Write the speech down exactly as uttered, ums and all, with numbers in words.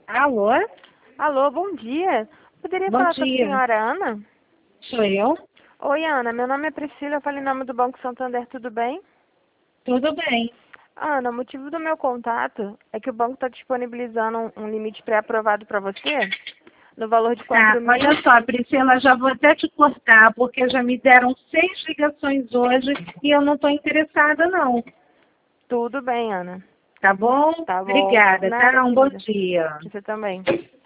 Alô? Alô, bom dia. Poderia Bom falar com a dia. senhora Ana? Sou eu? Oi, Ana. Meu nome é Priscila. Eu falo em nome do Banco Santander. Tudo bem? Tudo bem. Ana, o motivo do meu contato é que o banco está disponibilizando um, um limite pré-aprovado para você no valor de Tá, quatro mil. olha só, Priscila, já vou até te cortar, porque já me deram seis ligações hoje e eu não estou interessada, não. Tudo bem, Ana. Tá bom? Tá bom. Obrigada, Nada, tá? Um bom querida. dia. Você também.